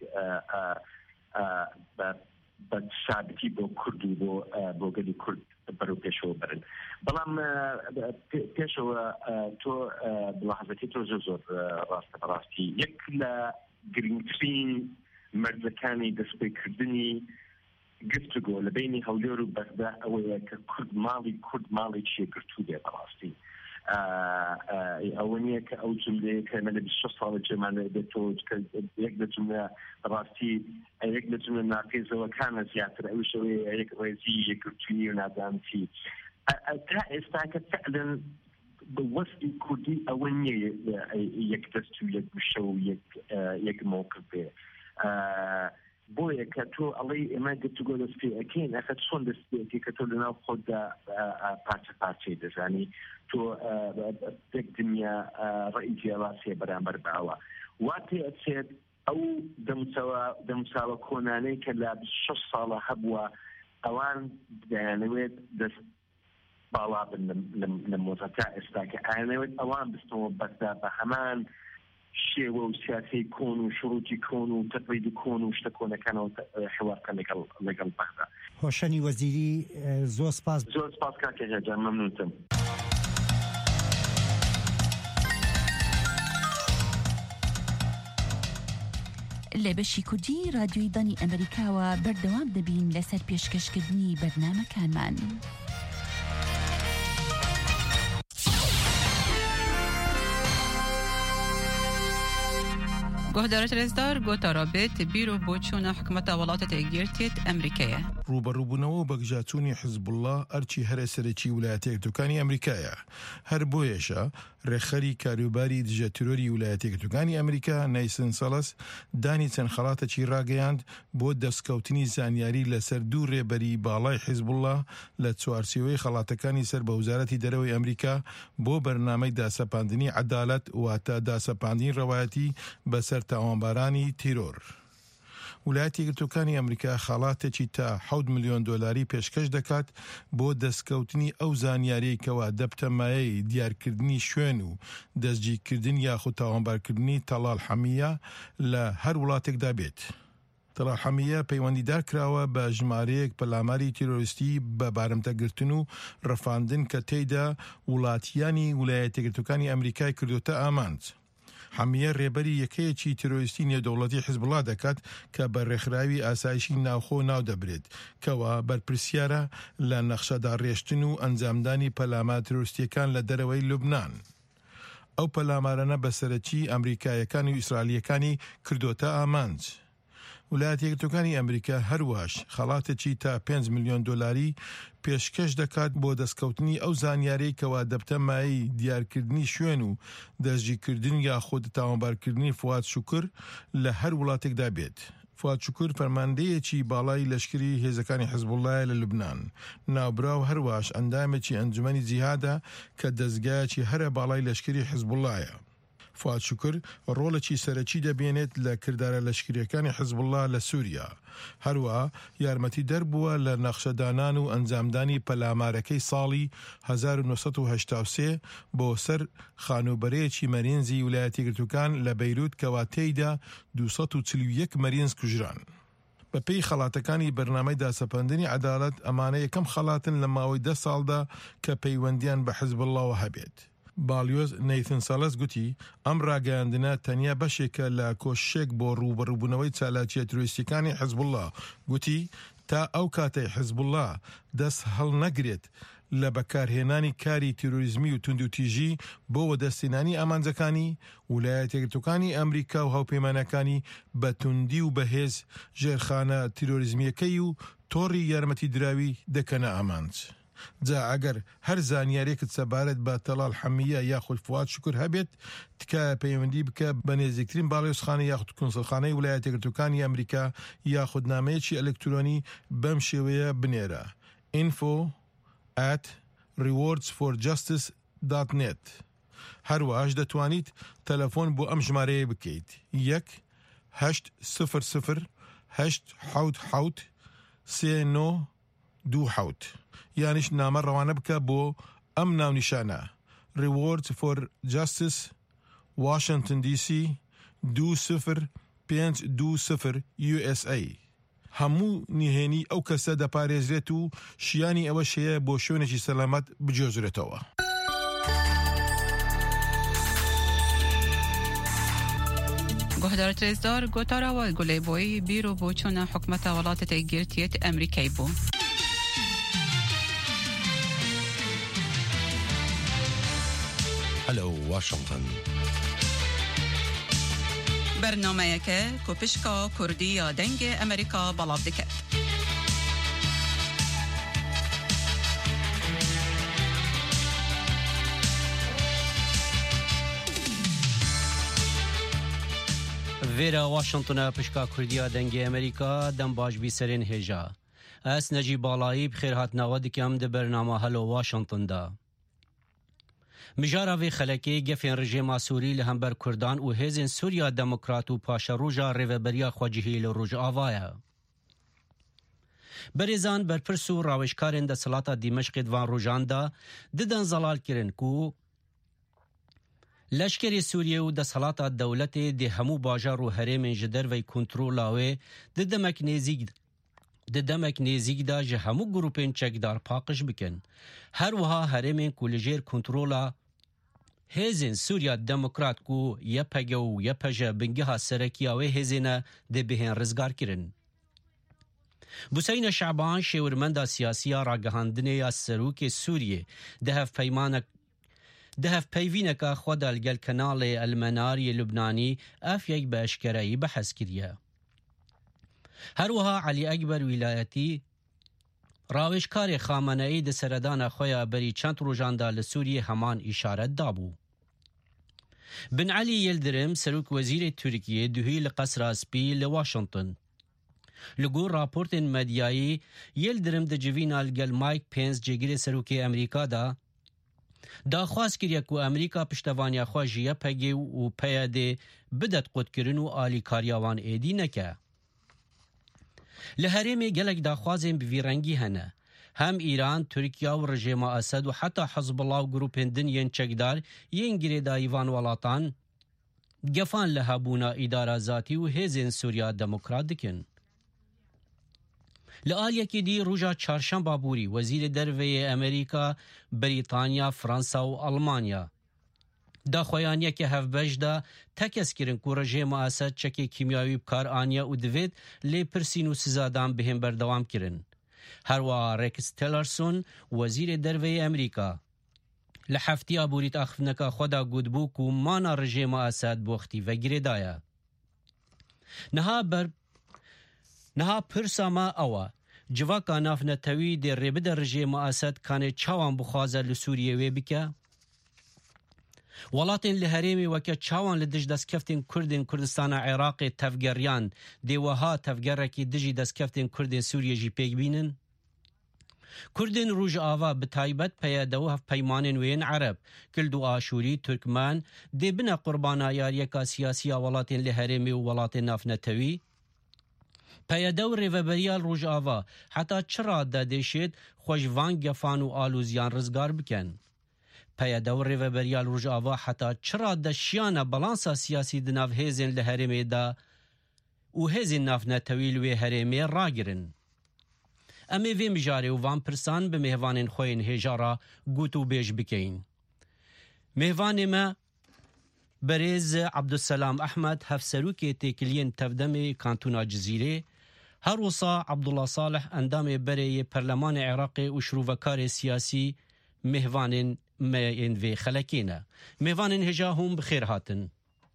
بە سابتی بۆ کورد و بۆ گەلی کورد بەرەو پێشەوە برن. بەڵام پێشەوە تۆ بڵاحەزەتی تۆ زۆر ڕاستە بەڕاستی یەک لە گرنگترین مەرجەکانی دەستپێکردنی گفتوگۆ لە بینی هەولێر و بەغدا ئەوەیە کە کورد ماڵی چێگرتوو بێ بەڕاستی. ئەوە نییە کە ئەو جملەیە کە لە 26 ساڵە جێمانە بێتەوە یەک لە جملە بەڕاستی یەک لە جملە ناقیزەوەکانە زیاتر ئەوشەوەی یەک ڕێزی یەکگرتووی و نادانتی. تا ئێستا کە فعلاً وەستی کوردی ئەوە نییە یەک دەست و یەک گوشە و یەک مووقف بێ. بۆیە کە تۆ ئەڵێ ئێمە گفتوگۆ دەست پێ ئەکەین ئەخە چۆن دەست پێ ئەکەی کە تۆ لەناو خۆتدا پارچە پارچەی دەزانی تۆ تێک دنیا ڕەئی جیاواسیە بەرامبەر باوە وا پێ ئەچێت ئەو دەمساوە کۆنانەی کە لە 6 ساڵە هەبووە ئەوان دەیانەوێت دەست باڵا بن لە مۆزەتا ئێستا کە ئایانەوێت ئەوان بستەوە بەسدا بە هەمان شێوە و سیاسی کۆن و شروعی کۆن و تەقلید کۆن و شتە کۆنەکانەوە حوارکە لەگەڵ بەغدا. هۆشەنی وەزیری زۆر سپاس کاکە جان مەمنونتم. لە بەشی کوردی رادیۆی دانی ئەمریکاوە بەردەوام دەبین لەسەر پێشکەشکردنی بەرنامەکانمان. گۆهدارە رێزدار گۆتارابێت بیرۆ بۆچوونە حکومەتە وڵاتە یەکگرتووێت ئەمریکایە. ڕوبەڕووبوونەوە بە گژاتوونی حزبوڵڵا ئەرچی هەرە سەرەکی ویلایەتە یەکگرتووەکانی ئەمریکایە. هەر بۆیەشە ڕێخەری کاروباری دژە ترۆری ویلایەتە یەکگرتووەکانی ئەمریکا نایسن سەڵەس دانی چەند خەڵاتێکی ڕاگەیاند بۆ دەستکەوتنی زانیاری لەسەر دوو ڕێبەری باڵای حزبوڵڵا لە چوارچێوەی خەڵاتەکانی سەر بە وزارەتی دەرەوەی ئەمریکا بۆ بەرنامەی داسەپاندنی عەدالەت واتە داسەپاندنی ڕەوایەتی بەسەر تاوانبارانی تیرۆر. ویلایەتە یەکگرتووەکانی ئەمریکا خەڵاتێکی تا 7 ملیۆن دۆلاری پێشکەش دەکات بۆ دەستکەوتنی ئەو زانیاریەکەوە دەبتەمایەی دیارکردنی شوێن و دەستگیرکردن یاخود تاوانبارکردنی تەڵال حەمیە لە هەر وڵاتێکدا بێت. تەڵال حەمیە پەیوەندیدار کراوە بە ژمارەیەک پەلاماری تیرۆریستی بە بارمتەگرتن و ڕەفاندن کە تێیدا وڵاتیانی ویلایەتە یەکگرتووەکانی ئەمریکای کردوتە ئامانج. حەمیە ڕێبەری یەکەیەکی تیرۆریستی نێودەوڵەتی حزبوڵڵا دەکات کە بە ڕێکخراوی ئاسایشی ناوخۆ ناو دەبرێت کەوا بەرپرسیارە لە نەخشەداڕێشتن و ئەنجامدانی پەلامە تیرۆریستیەکان لە دەرەوەی لوبنان. ئەو پەلامارانە بەسەرەکی ئەمریکایەکان و ئیسرائیلیەکانی کردوتە ئامانج. ویلایەتە یەکگرتووەکانی ئەمریکا هەروەش خەڵاتێکی تا 5 ملیۆن دۆلاری پێشکەش دەکات بۆ دەستکەوتنی ئەو زانیارەی کەوا دەبتەمایی دیارکردنی شوێن و دەستگیرکردن یاخود تاوانبارکردنی فواد شوکر لە هەر وڵاتێکدا بێت. فواد شوکر فەرماندەیەکی باڵای لەشکری هێزەکانی حزبوڵڵایە لە لوبنان. ناوبراو هەروەش ئەندامێکی ئەنجومەنی جیهادە کە دەستگایەکی هەرە باڵای لەشکری حزبوڵڵایە. فواد شوکر ڕۆڵێکی سەرەکی دەبێنێت لە کردارە لەشکریەکانی حزبوڵڵا لە سووریا. هەروە یارمەتی دەربووە لە نەخشەدانان و ئەنجامدانی پەلامارەکەی ساڵی 1983 بۆ سەر خانوبەرەیەکی مەرینزی ویلایەتە یەکگرتووەکان لە بەیروت کەوا تێیدا 241 مەرینز کوژران. بەپێی خەڵاتەکانی بەرنامەی داسەپاندنی عەدالەت ئەمانە یەکەم خەڵاتن لە ماوەی 10 ساڵدا کە پەیوەندیان بە حزبوڵڵاوە هەبێت. باڵیۆز نەیتن سەڵەس گوتی ئەم ڕاگەیاندنە تەنیا بەشێکە لە کۆشێک بۆ ڕوبەڕووبوونەوەی چالاکیە تروریستیەکانی حزبوڵڵا. گوتی تا ئەو کاتەی حزبوڵڵا دەست هەڵ نەگرێت لە بەکارهێنانی کاری تیرۆریزمی و توندوتیژی بۆ وەدەستێنانی ئامانجەکانی، ویلایەتە یەکگرتووەکانی ئەمریکا و هاوپەیمانەکانی بە توندی و بەهێز ژێرخانە تیرۆریزمیەکەی و تۆڕی یارمەتی دراوی دەکەنە ئامانج. جا ئەگەر هەر زانیارێکت سەبارەت بە تەڵال حەمیە یاخود فواد شوکر هەبێت تکایە پەیوەندی بکە بە نێزیکترین باڵێۆزخانە یاخود کونسڵخانەی ویلایەتە یەکگرتووەکانی ئەمریکا یاخود نامەیەکی ئەلکترۆنی بەم شێوەیە بنێرە info@rewardsforjustice.net. هەروەهاش دەتوانیت تەلەفۆن بۆ ئەم ژمارەیە بکەیت 1-800-877-3927 یانیش نامە ڕەوانە بکە بۆ ئەم ناونیشانە Rewards for Justice Washington DC 20520 USA. هەموو نهێنی ئەو کەسە دەپارێزرێت و شیانی ئەوە شەیە بۆ شوێنێکی سەلامەت بجێزرێتەوە. گۆهدارە رێزدار گۆتاراوە گولەیبۆی بیرۆ بۆچوونە حکومەتە وڵاتە یەکگرتووێت ئەمریکای بوو. هەلو واشنگتن. بەرنامەیەکە کۆپشکا کوردی یا دەنگی ئەمریکا بەڵاو دەکات. وێرە واشنگتنە پشکا کوردیا دەنگی ئەمریکا دەم باش بیسەرێن هێژا. ئەس نەجی باڵایی بخێر هاتناوە دکەم دە بەرنامە هەلو واشنگتندا. مجارا وی خلکی گفین رژیم سوری لهمبر کردان و هزین سوریا دموکرات و پاشا روژا ریوبریا خواجهی لروج آوایا. بریزان برپرسو راوشکارن دا سلاتا دیمشق دوان روژان دا ددن زلال کرن کو لشکری سوریه و د سلاطه دولت د همو باجار و هرم جدر و کنترولاوی د دمک نزیک دا جه همو گروپین چکدار پاقش بکن. هر وها هرم کولجیر کنترولا هزین سوریا دموکرات کو یا پگو یا پجه بنگه ها سرکیاوی هزینه ده بهن رزگار کرن. بوسین شعبان شورمندا سیاسی راگهاندنه یا سروک سوریه ده پیوینکا خود الگل کنال المناری لبنانی اف یک به اشکرایی بحث کریه. هر وها علی اکبر ولایتی راوشکار خامنه‌ای د سردان خویا بری چند روزاندا لسوریه همان اشارت دابو. بن علی یلدرم سروک وزیر ترکیه دوهی لقصر اسپی لواشنطن. لگو راپورت مدیایی یلدرم د جوین الگل مایک پینس جگیر سروک امریکا دا خواست کریه که امریکا پشتوانی خواجیه پگی و پیاده بدت قد کرن و آلی کاریاوان ایدی نکه. لحرمی گلک دا خوازم بویرنگی هنه. هم ایران، ترکیه و رژیم اسد و حتی حزب الله و گروپین دنین چکدار ین گری دا ایوان ولاتان گفان لحبونا اداره ذاتی و هزین سوریا دموکرات دکن. لآلیه که دی روژا چارشنبه بوری وزیر دروی امریکا، بریتانیا، فرانسا و آلمانیا دا خویانیه که هفبش دا تکس کرن که رژیم اسد چکی کیمیاوی بکار آنیا و دوید لی پرسین و سزادان بهم بردوام کرن. هروا ریکس تیلرسون وزیر دروی امریکا لحفتی آبوریت اخفنکا خدا گودبو که مانا رژیم اسد بوختی و گریدایا. نها پرساما اوا جواکا نافنتوی در ربد رژیم اسد کانه چاوان بخوازه لسوریه وی بکه. ولاتن لهرمی وکه چاوان لدج دست کفتین کردین کردستان عراق تفگریان دیوها تفگره که دجی دست کفتین کردین سوریه جی پیگ بینن. کردین روژ آوا بتایبت پیادو هف پیمانین وین عرب کلدو آشوری ترکمان دی بنا قربانا یاریکا سیاسی ولاتن لهرمی و ولاتن نافنتوی پیادو ریوبریال روژ آوا حتی چرا دادشید خوشوان گفان و آلوزیان رزگار بکن. پیادو ریوبریال روژ آوا حتی چرا دشیان بلانسا سیاسی دناف هزین لحرمی دا و هزین نافنتویل و حرمی راگرن. امی وی مجاره و وان پرسان به مهوان خوین هجارا گوتو بیش بکین. مهوان ما بریز عبدالسلام احمد هفسروک تکلین تفدم کانتونا جزیره هر وصا عبدالله صالح اندام بری پرلمان عراق و شروفکار سیاسی مهوان مین وی خلکینه. مهوان هجا هم بخیر هاتن.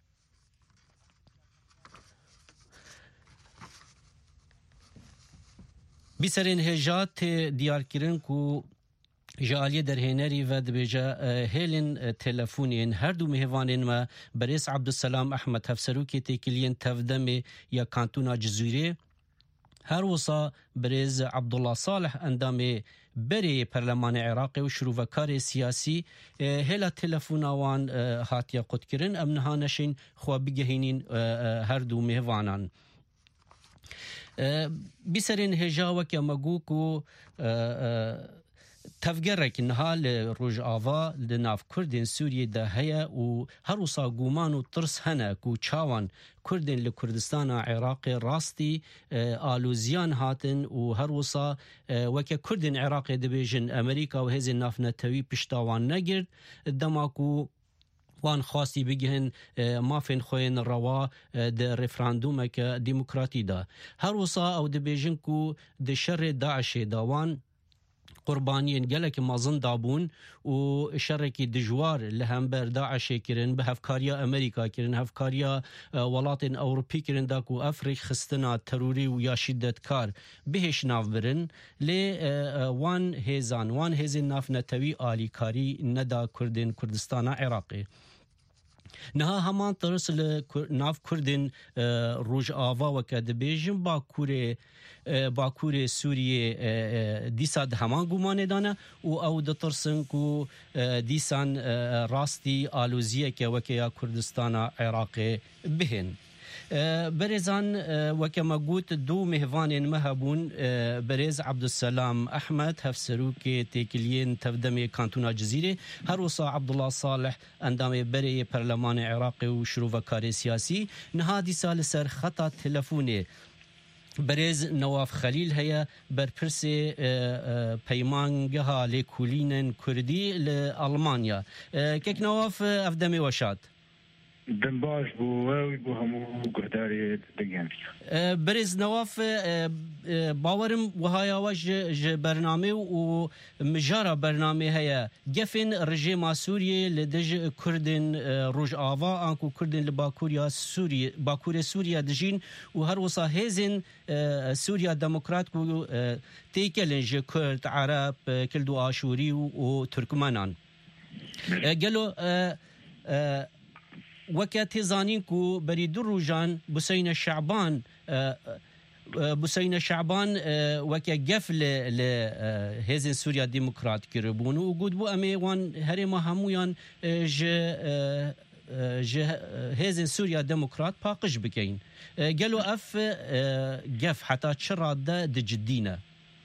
بیسرین هجات دیار کرن کو جالی در هنری و دبیجا هیلن تلفونین هر دو مهوانین ما بریس عبدالسلام احمد هفسروکی تکلین تفدم یا کانتونا جزیره هر وصا بریز عبدالله صالح اندام بری پرلمان عراق و شروفکار سیاسی هلا تلفوناوان هاتیا قد کرن امنها نشین خواه بگهینین هر دو مهوانان. بیسرین هجا وکا مگو کو تفگرک نهال روژ آوا لناف کردین سوریه ده هیا و هر وصا گومان و ترس هنه کو چاوان کردین لکردستان عراق راستی آلوزیان هاتن و هر وصا وکا کردین عراق دبیجن امریکا و هزین نافنتوی پشتاوان نگرد دماکو وان خاصی بگهن مافین خوین روا ده رفراندوم که ديمقراطي ده هر وصا او دبیجن کو ده شر داعش داوان قربانیان گلک مازن دابون و شرکی دجوار لهمبر داعش کرن به هفکاریا امریکا کرن هفکاریا ولات اوروپی کرن داکو افریق خستنا تروری و یا شدتکار بهش ناف برن لی وان هزین ناف نتوی آلی کاری ندا کردن کردستان عراقی نها همان ترس ناف كردن روج آوا وكا دبيجن باكور سوريا ديساد همان گمان دانه او د ترسن کو ديسان راستي آلوزيه که وكيا كردستان عراق بهن برزان وكما قلت دو مهوان مهبون برز عبد السلام احمد هفسروك تيكلين تفدمي كانتونا جزيره هروسا عبد الله صالح اندام بري برلمان عراقي وشروع كاري سياسي نهادي سال سر خطا تلفوني برز نواف خليل هي برپرسي پیمانگها لكولين كردي لألمانيا كيك نواف افدمي وشاد دنباش بو همو گهداری دنگان برز نواف باورم وهايا وج برنامه و مجارة برنامه هيا جفن رجيم سوريا لدج كردن روج آوا انكو كردن لباكوريا سوريا دجين و هر وصا هزن سوريا ديمقراط كو تيكلن ج كرد عرب كلدو آشوري و تركمانان قالوا وكات زانينكو بريد الروجان بسين الشعبان وكا قفل لهزن سوريا ديمقراط كربون وقود بو امي وان هرما همويان هزن سوريا ديمقراط باقش بكين قالوا اف قف حتى تشراد دا جدينا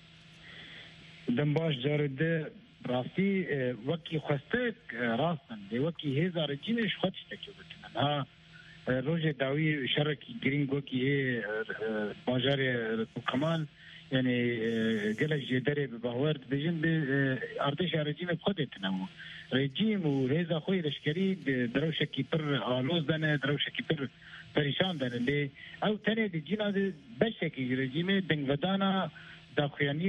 دنباش جارد راستی وکی خواستک راستن دی وکی هزار رجیمش خودشتک بکنن ها روز داوی شرکی گرینگ وکی بازار کمان یعنی گلک جدره باورد بجن به ارتش رجیم خودتنمو رجیم و هزا خوی لشکری دروشکی پر آلوز دنه دروشکی پر پریشان دنه لی او تنه دی جینا بشکی رجیم دنگ ودانا داخلانی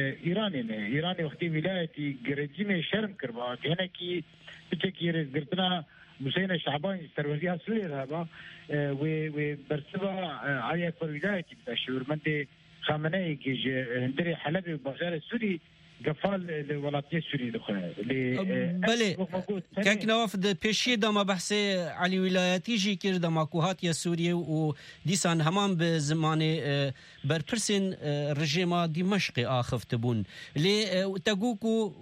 ایرانی وقتی ولایتی رژیم شرم کرد که هنکی بچکی رزگرتنا حسین شعبان سروری اصلی رها و برسوا علی اکبر ولایتی بشور من دی خامنه ای که هندری حلب بازار سوری قفال الولايات السورية دخلها بله كيك نواف بيشي دما بحثي على ولاياتي جي كير دما كوهات يا سوريا وديسان همان بزمان بربرسن رجيما دمشق آخف تبون لي تقوكو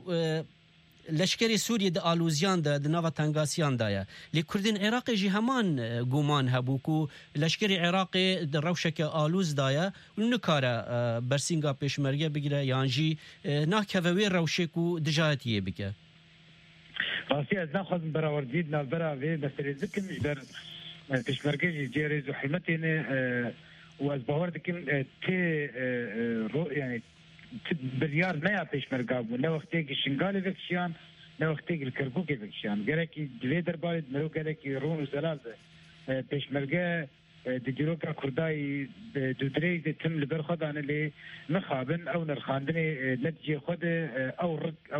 لشکری سوریه د آلوزیان د نوا تنگاسیان دایا لکردین عراق جی همان گومان هبوکو لشکری عراق د روشک آلوز دایا نکاره برسینگا پیشمرگه بگیره یانجی ناکوی روشکو دجایتیه بگه راستی از ناخذ براوردید نبرا و بسریزکم در پیشمرگه جی جریز و حلمتین و از باوردکم تی یعنی بريار نيا پیشمرگا بو نه وقتی که شنگال وکشیان نه وقتی که کرکوک وکشیان گرکی دوی دربار مرو گرکی رون و زلال پیشمرگا دیروکا کردای دودری تم لبر خدان لی نخابن او نرخاندن نتیجه خود او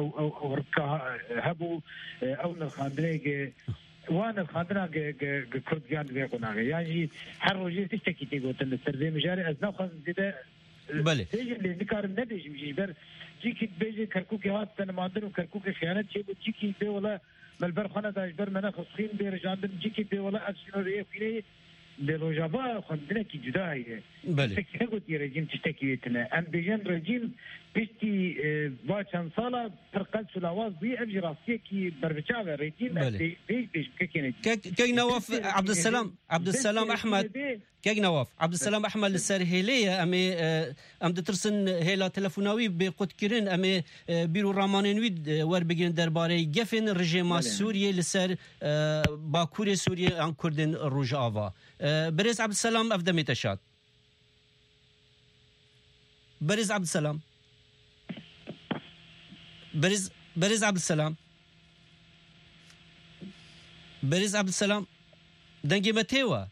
رکا هبو او نرخاندن وانا خاطرنا كرديان بيقولنا يعني هر روجي تشتكي تيجو تنسرزي مجاري ازنا خاص زيده بله تيجي اللي ذكر ندش مش بر جيكي بيجي كركوك هات تنمادر وكركوك خيانات شيء جيكي بي ولا ملبر خانه داش بر مناخ خصين بيرجاندن جيكي بي ولا اكشنو ري فيني لروجابا خندنا كي جداي بله تكتب رجيم تشتكي تنا ام بيجن رجيم بيشتي باشان صاله ترقد سلاواز بي ابجي راسيه كي بربچا رجيم بيش كي نواف عبد السلام احمد كي نواف عبد السلام احمد السرهيليه ام دترسن هيلا تلفوناوي بقد كيرن ام بيرو رامانينويد ور بيجن درباري جفن رجيم سوريا لسر باكور سوريا ان كردن روجافا برز عبد السلام افدمي تشات برز عبد السلام برز عبد السلام برز عبد السلام دنگی متیوا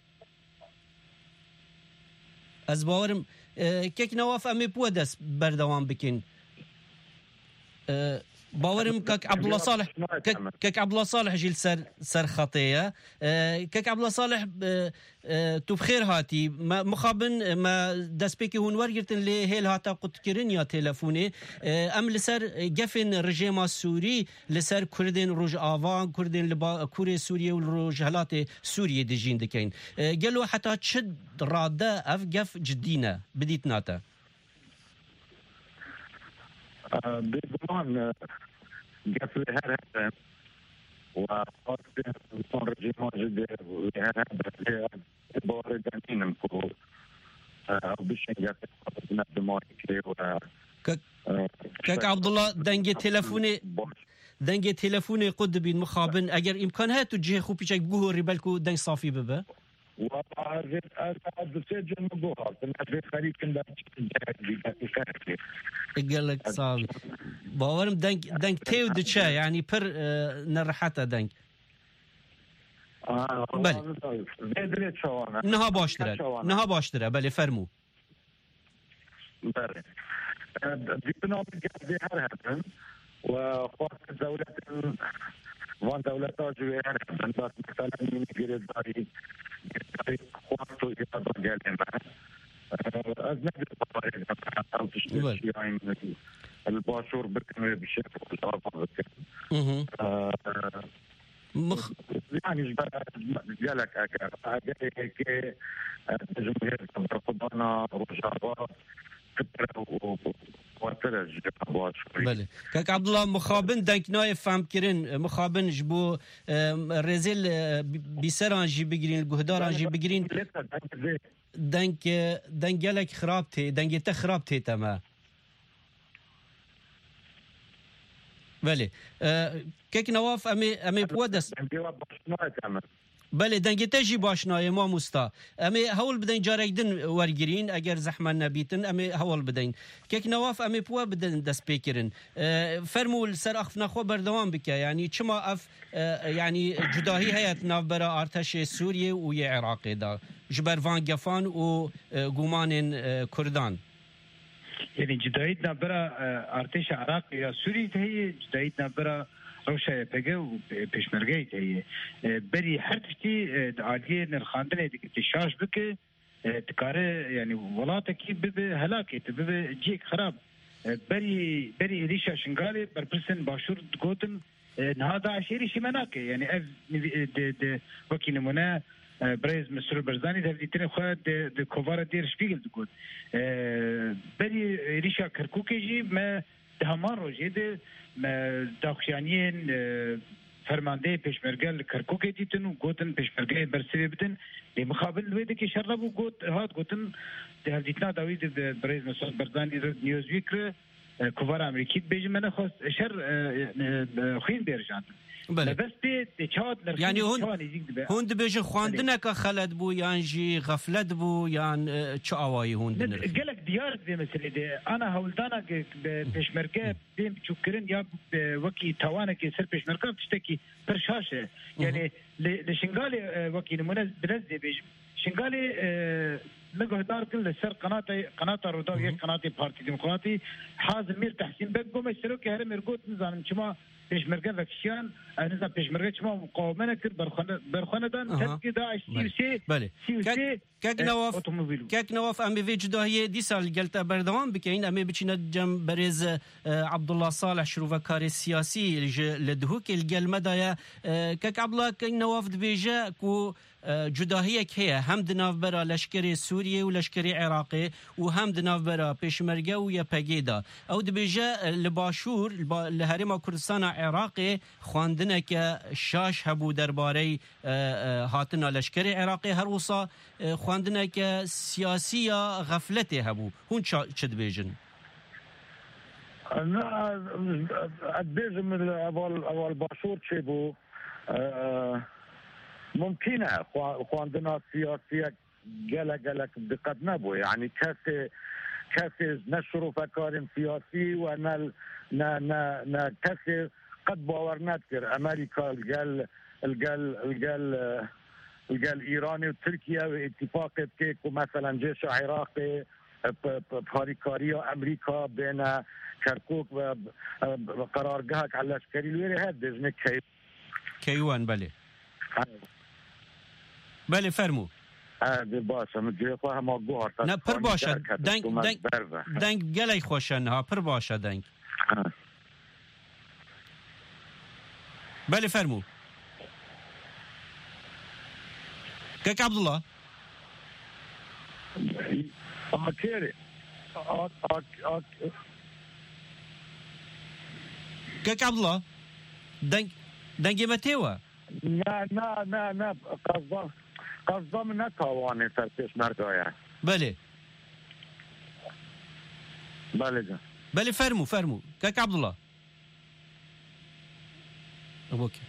از باورم کیک نواف امی پودس بردوام بکن باورم كاك عبد الله صالح كاك عبد الله صالح جيل سر خطيه كاك عبد الله صالح تو بخير هاتي مخابن ما دسبيكي هون ورجرتن لي هيل هاتا قد كرين يا تلفوني ام لسر جفن رجيم السوري لسر كردين روج آوان كردين لبا كوري سوريا والروجهلات سوريا دجين دكين قالوا حتى تشد راده اف جف جدينا بديت ناتا بضمان قفل هذا وقصد كون رجيم جدي وهذا باردانين كو او بشنجات نقدموا كاك عبد الله دنجي تلفوني قد بين مخابن اگر امكان هاتو جهه خو بيچك بو ريبلكو دنج صافي ببا وهذا السجن مبوها في خليج كندا قال لك صافي باورم دنج تيو دچا يعني بر نرحته دنج بله نها باشتره بله فرمو بله ديبنوم جهر هاتن وخاص دولة وان دولة جوهر هاتن بس مثلا من جريداري خاصو يقدر جالما أزمة الطوارئ أو تشتري يعني الباشور بكمل بشكل الأرض يعني جالك أجر هيك جمهور رفضنا رجعوا بله كاك عبد الله مخابن دنك نايف فهم كرين مخابن جبو رزيل بيسرانجي بيجرين الجهدارانجي بيجرين دنك جالك خرابتي دنك تخرابتي تمام بله كيك نواف امي بودس بله دنگی تجی باشنای ما مستا امی هول بدین جارک دن ورگرین اگر زحمت نبیتن امی هول بدین که نواف امی پوا بدن دست پیکرن فرمول سر اخفنا خو بردوام بکه یعنی چما اف یعنی جداهی هیت ناو برا ارتش سوریه و عراق دا جبروان گفان و گومان کردان يعني جدايتنا برا ارتش عراق يا سوريا هي جدايتنا برا روشا بيجو بيشمرجيت هي بري حرفتي عاديه نرخاندنه تشاش بك تكاره يعني ولاتك بهلاكه بجيك خراب بري ريشا شنغالي بربرسن باشور قوتن هذا عشيري شي مناكه يعني اف وكي نمونه بريز مسرور برزاني ده ديتني خد د كوفار دير شبيغل تقول بري ريشا كركوكي ما دهمان روجي ده داخشانيين فرمانده پشمرگل کرکوکي ديتن و گوتن پشمرگه برسوي بدن د مقابل ويد کې شربو گوت هات گوتن ده ديتنا داويد بريز مسرور برزاني نيوز ويك كوفار امريكي بيجمنه خاص شر خوين بيرجان بله بس يعني هون دبيج خواندنك خلد بو يعني جي غفلت بو يعني چه آوایی هون دنر قالك ديار دي مثل دي انا هولدانا بشمركه بيم شكرن يا وكي توانك سر بشمركه تشتكي برشاشه يعني لشنغالي وكي نمونه بنزي بيج شنغالي مقدار كل سر قناه روداويه قناه بارتي ديمقراطي حازم مير تحسين بقوم السلوك هرم يرقوت نظام شما پشمرگه وکشیان نظام پشمرگه شما مقاومه نکرد برخانه دان تدکی داعش سیوسی بله کک نواف امی وی جداهی دی سال گلتا بردوام بکین امی بچینه جم برز عبدالله صالح شروع کار سیاسی لدهوک الگلمه دایا کک عبدالله کک نواف دبیجه کو جداهیک هي هم دناف برا لشکری سوریه و لشکری عراقی و هم دناف برا پشمرگه و یا پگیدا او دبیجه لباشور لهرم کردستان عراقی خواندنه که شاش هبو درباره هاتنا لشکری عراقی هر وصا خواندنه که سیاسی غفلته هبو هون چه دبیجن؟ ادبیجم اول باشور چه بو ممكنه خواندنا سياسيه قالك دقت نبو يعني كاسي نشروا فكار سياسي وانا كاسي قد باورنا كثير امريكا القال ايراني وتركيا واتفاق كيك ومثلا جيش عراقي بهاریکاری امریکا بین کرکوک و قرارگاه العسکری لوری هد دزنه کیوان بله فرمو باشه مجرد خواه ما گوهر نه پر باشه دنگ گلی خوشن ها پر باشه دنگ بله فرمو كيك عبد الله كيك عبد الله دنگي متيوا نا قصدا من نتواني سرپیش مرگایا بله جا بله فرمو كيك عبد الله اوكي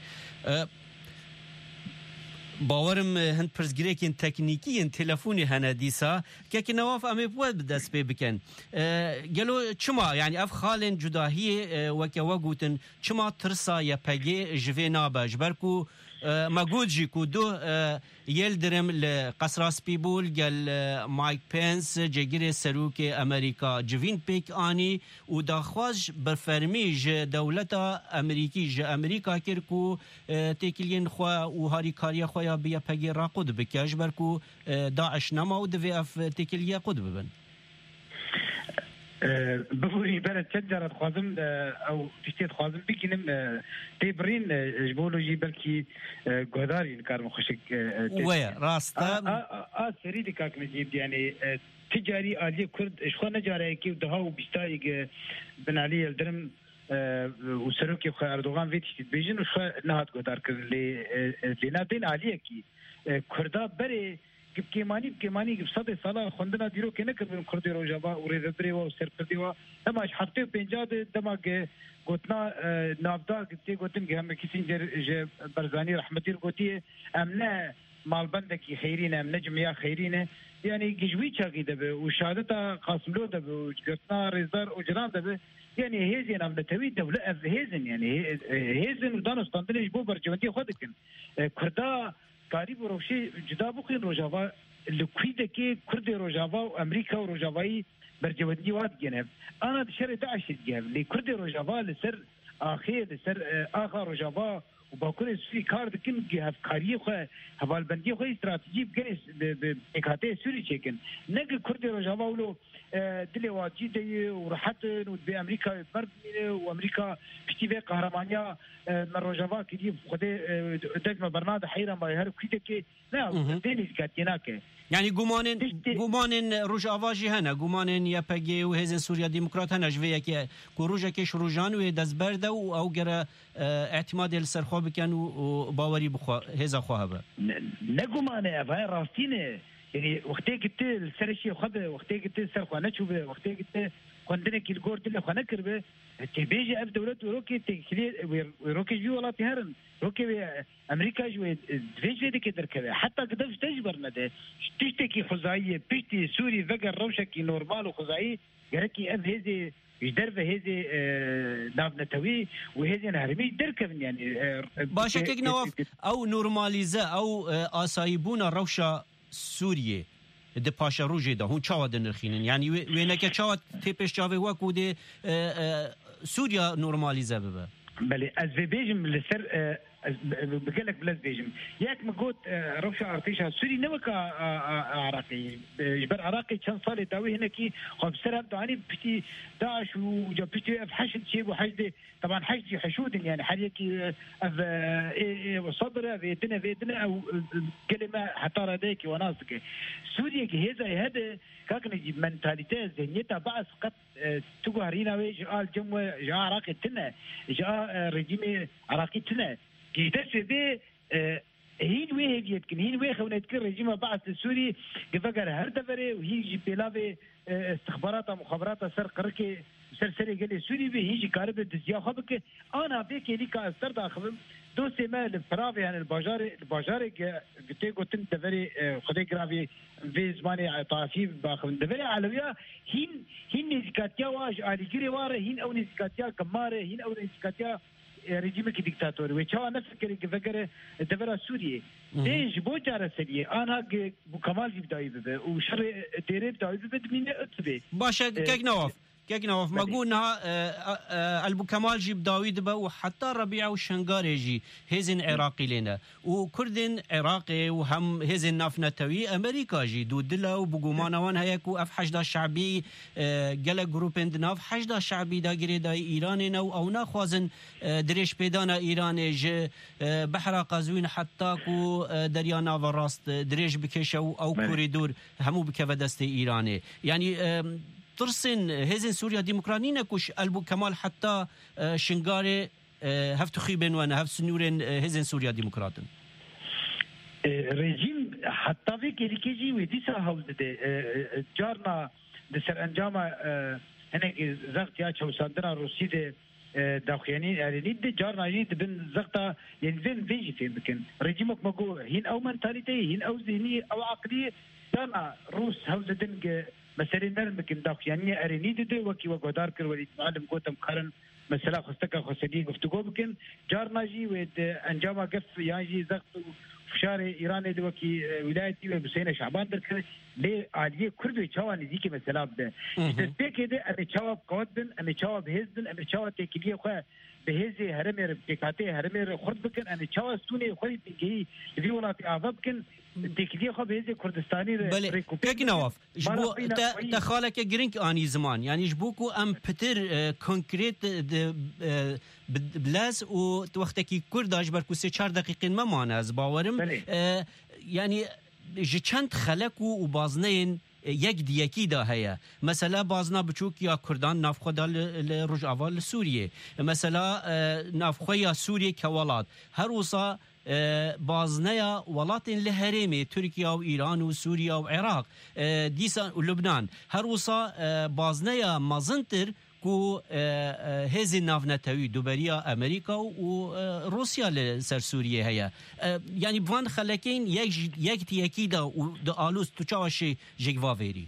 باورم هند پرسگریکین تکنیکی تلفونی هنه دیسا که نواف امی بود بدست پی بکن گلو چما یعنی اف خالن جداهی وکه وگوتن چما ترسا یا پگی جوی نابا جبرکو مگود جی کو دو یل درم لقصراس پیبول گل مایک پنس جگیر سروک امریکا جوین پیک آنی و داخواز برفرمی ج دولتا امریکی ج امریکا کرکو تکلین خوا و هاری کاریا خویا بیا پگی را قد بکش برکو داعش نما و دوی اف تکلیا قد ببن بفوري بلد شجرة خوازم أو تشتيت خوازم بيكنم تبرين جبولوجي بلكي قداري نكار مخشك ويا راستا سريدي كاك نجيب يعني تجاري آلية كرد إشخوا نجاري كيف دهاو بيستايق بن علي الدرم وسروكي خو أردوغان فيتشتيت بيجن وشخوا نهات قدار كر لنا بين آلية كي كردا بري بكيماني بصدى سالا خندنا ديرو كنا كربن كردي روجابا وريدبري و سرپردي و تماش هفته 50 دماغ قوتنا نابدا قتي قوتن هم كيسين جر برزاني رحمتي قوتي امنا مالبندكي خيرين ام نجميا خيرين يعني جوي چاقي دبه وشهادتا قاسملو دبه وقتنا ريزدار وجران دبه يعني هيزن ام توي دوله هيزن يعني هيزن ودانستاندنش بو برجوتي خودكن كردا کاری بروشی جدا بخین روجاوا لکویده که کرد روجاوا و امریکا و روجاوایی برجوادی واد گنه انا دشر داعش گه لی کرد روجاوا لسر لسر آخر روجاوا و باکر سوری کار دکن که هفکاری خو حوالبندی خو استراتژی بگنس اکاته سوری چکن نگ کرد روجاوا ولو دل واجی دی و راحت و به امریکا مرد و امریکا پشتیبه قهرمانیا من روجاوا کدی خود دجم برنامه حیران با هر کیده که نه دینیز کاتیناکه يعني گومانن روجاوا جی هنه گومانن یا پگی و هزن سوریا دموکرات هنه جوی که روجا کش روجان و دزبرده و او گره اعتماد السرخوا بکن و باوری بخوا هزا خواه با نگومانه افای راستینه يعني وقتي قلت السرشي خد وقتي قلت السرخوا نشوفه وقتي قلت خندنا كي الجور دل خنا كربه تبيجي اف دولت وروكي تكلي وروكي جو ولا تهرن روكي امريكا جو تفيجي ديك دركبه حتى قدف تجبرنا ده تشتكي خزايه بيشتي سوري فقر روشكي نورمال وخزايه يركي اف هذه يدرب هذه نافنتوي وهذه نهرمي دركب يعني باشا كيك نواف او نورماليزا او اسايبونا روشا سوریه د پاشا روجه ده هون چاوا دنرخینن یعنی وینکه چاوا تیپش چاوه وکو ده سوریا نورمالیزه ببه بله از بیجم لسر بقولك بلاش بيجم ياك ما قلت روشة ارتيشها سوري نوكا عراقي جبر عراقي كان صار داوي هنا كي خب سرب داني بتي داعش وجا بتي اف حشد شيء وحشد طبعا حشد حشود يعني حريكي اف صدره فيتنا او كلمه حتى رديك وناسك سوريا هذا كاكن يجيب منتاليتي ذهنيتها بعض قد تقهرينا ويج الجمو جاء عراقي تنا جاء رجيم عراقي تنا كيدرس به هين ويه يتكن هين ويه خونت كل رجيم بعث السوري قفقر هردفري وهي بلافي استخبارات مخابرات سر قركي سرسري قال السوري به هيجي كارب دزيا خبك انا بك لي كاستر داخل دو سما الفرافي يعني الباجار قلت دفري خدي جرافي في زماني طافي باخذ دفري علويا هين نزكاتيا واج على جري واره هين او نزكاتيا كماره هين او نزكاتيا رژیم کی دیکتاتوری و چا نفکر که فکر دبر سوریه دیج بو جاره سریه آنها بو کمال بدایی به و شر دیره بدایی به مینه اتبه باشه كيك نواف ما قلنا البو كمال جيب داوود با وحتى ربيع وشنقاري جي هزن عراقي لنا وكردن عراقي وهم هزن نافنتوي امريكا جي دودلا وبقومانا وان هيكو اف حشدا شعبي قال جروبين دناف حشدا شعبي دا قريدا ايراني نو او ناخوازن دريش بيدانا ايراني جي بحر قازوين حتى كو دريانا وراست دريش بكشو او كوريدور همو بكفدست ايراني يعني ترسن هزن سوريا ديمقراطية كوش ألبو كمال حتى شنغاري هفتو خيبن وانا هفت سنورين هزن سوريا ديمقراطية رژیم حتی في كيجي وديسا هولده جارنا دسر انجام هنك زغت يا چوساندرا روسي ده داخلين اريد جارنا يد بن زغتا يعني فين فيجي في بكن رژيمك ماكو هين او منتاليتي هين او ذهني او عقليه جارنا روس هولده دنج مسألة نرمك داخلية أرينيد ده وكي وقدار كر ولي معلم قوتم قرن مسألة خستك خسدي قفتقو بكن جارنا جي ود أنجام قف يعني زغط فشار إيران ده وكي ولايتي وبسينا شعبان درك ليه عادية كردو يتشاوان ذيك مسألة بده تسبيك ده أنا تشاوب قوتن أنا تشاوب هزن أنا تشاوب تكلية خا بهذه هرمير بكاتي هرمير خرد بكن أنا تشاوب ستوني خوي تجي في ولاتي عذاب بكن ديكلي خو بهذه كردستاني بله كيك نواف جبو تخالك جرينك اني زمان يعني جبوكو ام بتر كونكريت بلاس و وقتكي كرداش بركو 3-4 دقيقه ما ماناز باورم يعني جچند خلق و بازنين یک دیکی دا هيا مثلا بازنا بچوک یا کردان نافخو دا لرجعوا لسوریه مثلا نافخو یا سوریه كولاد هر وصا بازنيا ولاتن لهرمي تركيا وإيران وسوريا وعراق ديسان ولبنان هروسا بازنيا مازنتر كو هذه نافنتاوي دوبريا أمريكا وروسيا لسر سوريا هيا يعني بوان خلكين يك تيكيدا ودالوس تشاوشي جيكوافيري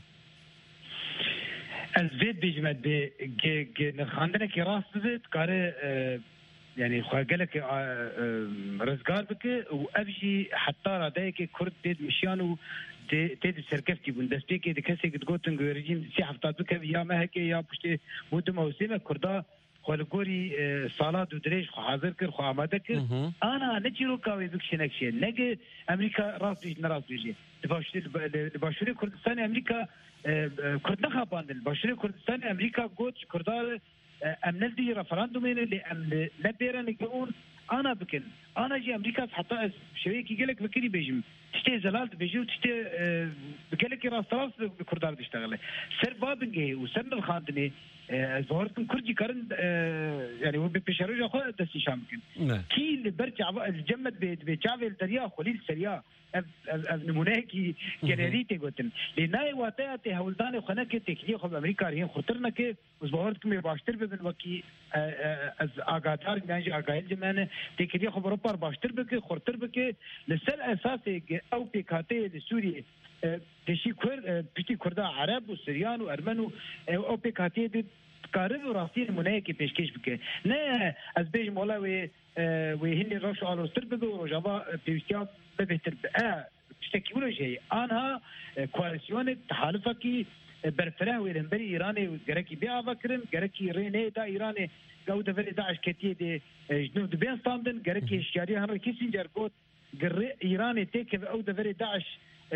الزيد بيجمد نخاندنا كي راس زيد كاره يعني خاقلك رزقار بك وابجي حتى رادايك كرد ديد مشيانو ديد سركفتي بندستيك دي كسي قدقوتن رجيم سي حفتات بك يا ما هيك يا بشتي ودم وسيمه كردا خالقوري صالات ودريج حاضر كر خو آماده كر انا نجيرو كاوي بكشنك شي نجي امريكا راس نراس بيجي باشوري كردستان امريكا كردنا خابان باشوري كردستان امريكا قوت كردار امن دي رفراندومين اللي امن لبيرن يقولون انا بكن انا جي امريكا حتى شويه كي قالك بكري بيجم تشتي زلالت بيجي وتشتي بقالك راس راس بكردار تشتغل سر بابنجي وسن الخاندني ظهرتم كردي كرن يعني هو بيشارجوا خو دسي شامكن كي اللي برجع الجمد بيجافل دريا خليل سريا نمونهكي جنريتي قلتن لناي واتاتي هولدان خنك تكلي خو امريكا رين خطرنا كي وظهرتكم باشتر بن وكي از اغاتار يعني اغايل جمان تكلي خو اوروبا باشتر بك خطر بك لسل اساسي او بكاتي لسوريا دشي كرد بيتي كردا عرب وسريان وارمن او بكاتي قارب وراسين منايكي پیشکش بکه نه از بیج مولا و هنی روش على استربه وجابا بيستيا بهتر تشتكيونه شيء انها كواليسيون تحالفكي برفره ورنبري ايراني غركي بيا فكرن غركي ريني دا ايراني جوده فري داعش كتي دي جنوب دبن ستاندن غركي اشكاري هنر كيسنجر قوت ايراني تيك او دفري داعش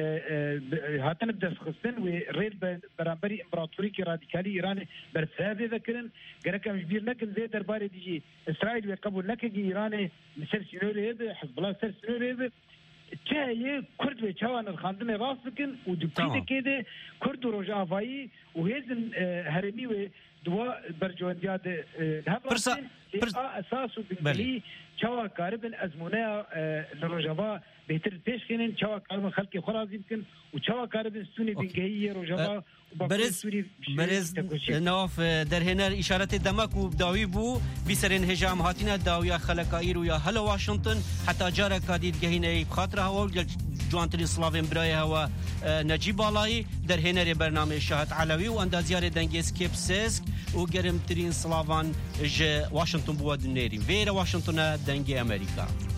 هاتن بدس خصن وريد برامبري امبراطوري كي راديكالي ايران برثابه ذكرن غرك مش بير لكن زي درباري ديجي اسرائيل وقبول لك ايران مثل سينوري حزب الله سر سينوري تاي كرد وچوان الخاندن راسكن ودبتي كده كرد روجافاي وهزن هرمي و دوا برجوندياد هبرسا اساسو بالي چوا قاربن ازمونه لروجافا بهتر پیش کنن چوا کارم خلق خرازی بکن و چوا قاربن سونی دنگهی روجافا برز نواف در هنر اشارت دمک و داوی بو بیسرین هجام هاتینا داویا خلقایر و یا هلا واشنطن حتی جارا کادید گهینه بخاطر هوا جوانترین سلاوین برای هوا نجیب بالایی در هنر برنامه شاهد علوی و اندازیار دنگی سکیپ سسک و گرمترین سلاوان ج واشنطن بواد نيري فيرا واشنطن دنگي امريكا